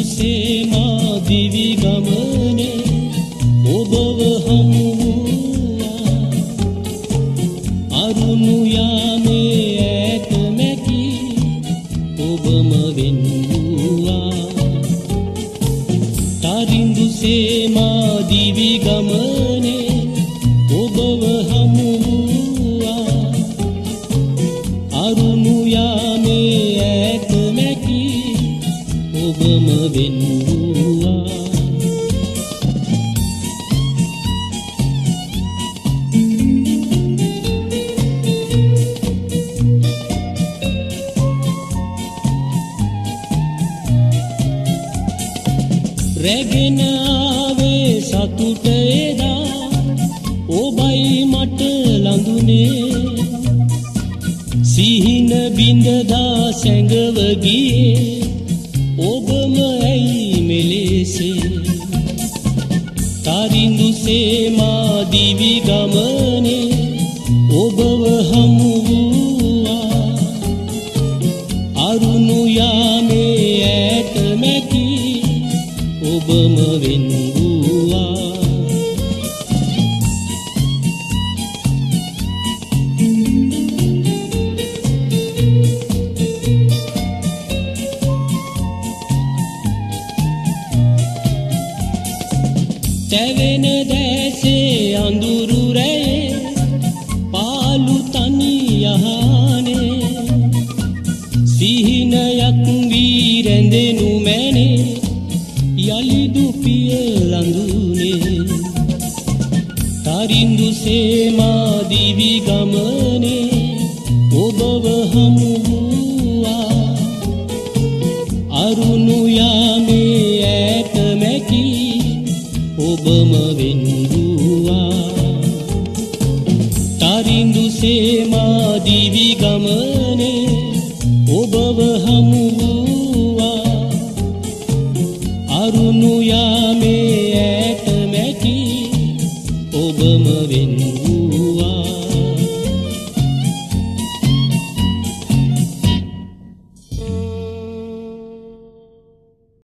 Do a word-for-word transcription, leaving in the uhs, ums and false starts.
තරිඳුසේ මා දිවි ගමනේ ඔබව හමු වූවා. අරුණු යාමේ ඈත මැකි ඔබම වෙන් වූවා. තරිඳුසේ මා දිවි ගමනේ ඔබව හමු වූවා. අරුණු යාමේ ඈත මැකි ඔබම වෙන් වූවා. රැගෙන ආවේ සතුට එදා ඔබයි මට ළඟුනේ. සිහින බිඳදා සැඟව ගියේ ඔබම ඇයි මෙලෙසේ. තරිඳුසේ මා දිවි ගමනේ ඔබව හමු වූවා. අරුණු යාමේ ඈත මැකි ඔබම වෙන් වූවා. තැවෙන දැසේ අඳුරු රැයේ පාළු තනි යහනේ. සිහිනයක් වී රැඳෙනු මැනේ යලිදු පිය ළඟුනේ. තරිඳුසේ මා දිවි ගමනේ ඔබව හමු වූවා. අරුණු යාමේ ඈත මැකි ඔබම වෙන් වූවා. තරිඳුසේ මා දිවි ගමනේ ඔබව හමු වූවා. අරුණු යාමේ ඈත මැකි ඔබම වෙන්